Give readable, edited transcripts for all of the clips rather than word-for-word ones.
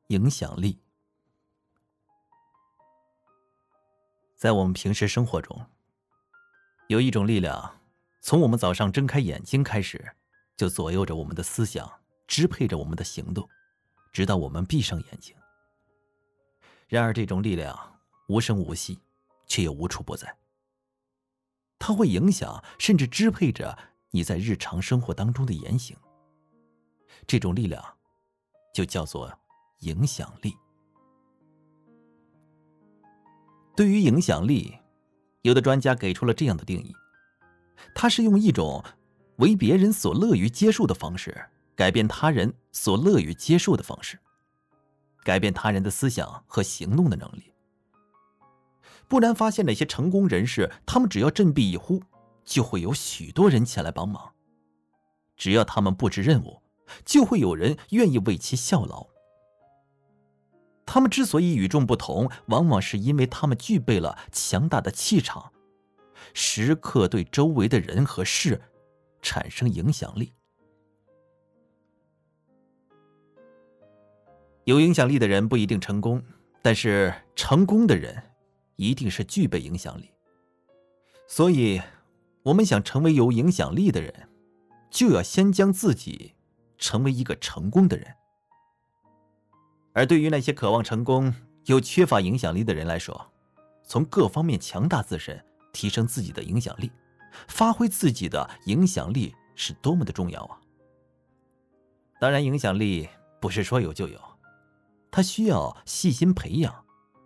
影响力。在我们平时生活中，有一种力量，从我们早上睁开眼睛开始，就左右着我们的思想，支配着我们的行动，直到我们闭上眼睛。然而这种力量无声无息，却又无处不在。它会影响甚至支配着你在日常生活当中的言行。这种力量就叫做影响力。对于影响力，有的专家给出了这样的定义：它是用一种为别人所乐于接受的方式，改变他人所乐于接受的方式，改变他人的思想和行动的能力。不难发现，那些成功人士，他们只要振臂一呼，就会有许多人前来帮忙；只要他们布置任务，就会有人愿意为其效劳。他们之所以与众不同，往往是因为他们具备了强大的气场，时刻对周围的人和事产生影响力。有影响力的人不一定成功，但是成功的人一定是具备影响力。所以，我们想成为有影响力的人，就要先将自己成为一个成功的人。而对于那些渴望成功又缺乏影响力的人来说，从各方面强大自身，提升自己的影响力，发挥自己的影响力是多么的重要啊！当然，影响力不是说有就有，它需要细心培养。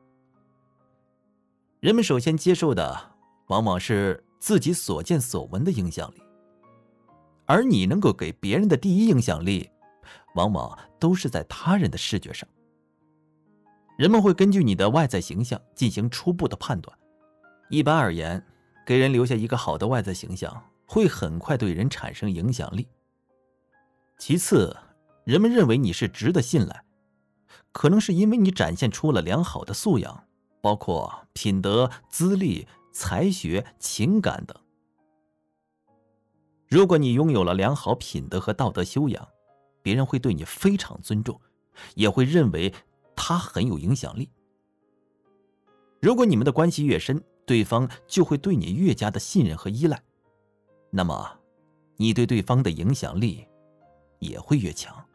人们首先接受的往往是自己所见所闻的影响力，而你能够给别人的第一影响力，往往都是在他人的视觉上。人们会根据你的外在形象进行初步的判断。一般而言，给人留下一个好的外在形象，会很快对人产生影响力。其次，人们认为你是值得信赖，可能是因为你展现出了良好的素养，包括品德、资历、才学、情感等。如果你拥有了良好品德和道德修养，别人会对你非常尊重，也会认为他很有影响力。如果你们的关系越深，对方就会对你越加的信任和依赖，那么你对对方的影响力也会越强。